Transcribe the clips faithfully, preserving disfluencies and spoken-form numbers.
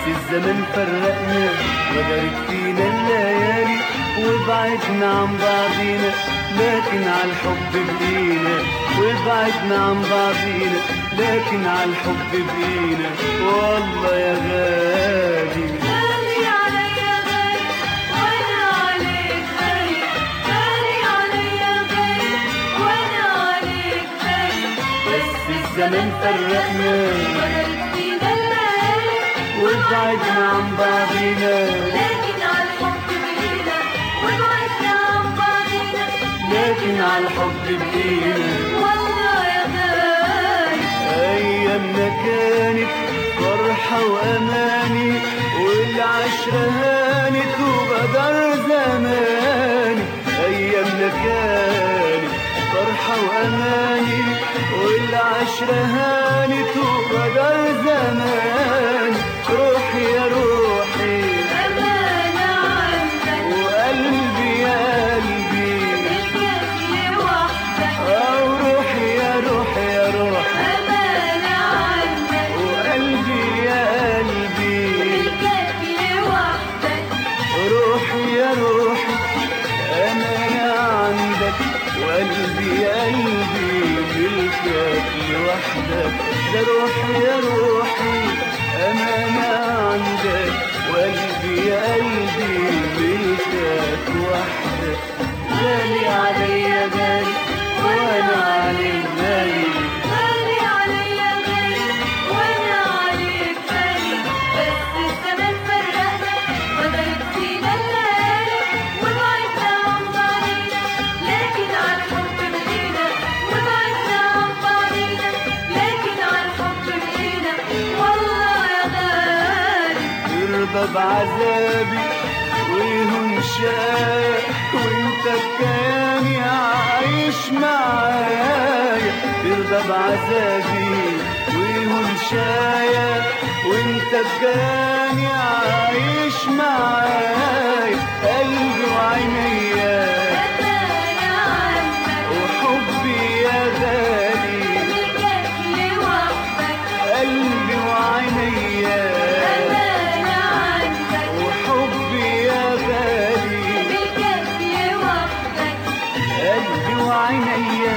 الزمن فرقنا وغدرت فينا الليالي وبعدنا عن بعضينا، لكن عالحب بقينا. وبعدنا عن بعضينا لكن عالحب بقينا. والله يا غالي غالي عليا غالي وانا عليك غالي، غالي عليا غالي وانا عليك غالي. بس الزمن فرقنا وغدرت فينا الليالي وبعدنا عن بعضينا، لكن عالحب بقينا. وبعدنا عن بعضينا لكن عالحب بقينا. والله يا غالي أيامنا كانت فرحة وأماني، والعشرة هانت وغدر زماني. أيامنا كانت فرحة وأماني، والعشرة هانت وغدر زماني. روحي يا روحي أمانة عندك وقلبي يا قلبي، الكف لوحدك. أو روحي يا روحي يا روحي أمانة عندك وقلبي يا قلبي. الكف لوحدك. روحي يا روحي أمانة عندك، وقلبي يا قلبي ملكك لوحدك. ده روحي يا روحي أمانة عندك، وقلبي يا قلبي ملكك وحدك. غالي عليا غالي وأنا عليك غالي. غالي عليا غالي وأنا عليك غالي. بس الزمن فرقنا وغدرت فينا الليالي وبعدنا عن بعضينا، لكن عالحب بقينا. وبعدنا عن بعضينا لكن عالحب بقينا. والله يا غالي يرضى بعذابي ويهون شايق، وانت بكياني عايش معايا. ترضى بعذابي ويهون شايق، وانت بكياني عايش معايا. قلبي وعينيا أمانة عندك وحبي يا غالي، الكف لوحدك. قلبي وعينيا أمانة عندك وحبي يا غالي. بالكف لوحدك. قلبي وعينيا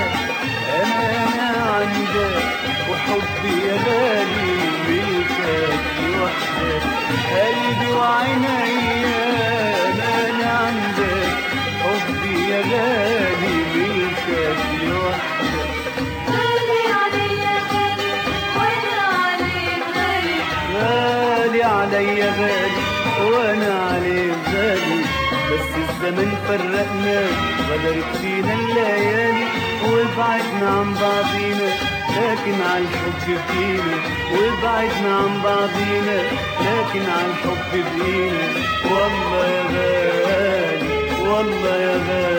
أمانة عندك، وحبي يا غالي ملكك لوحدك. قلبي وعينيا أمانة عندك، حبي يا غالي ملكك لوحدك. غالي عليا غالي وأنا عليك غالي. غالي عليا غالي وانا عليك غالي. بس الزمن فرقنا غدرت فينا الليالي وبعدنا عن بعضينا، لكن عالحب بقينا. وبعدنا عن بعضينا لكن عالحب بقينا. والله يا غالي والله يا غالي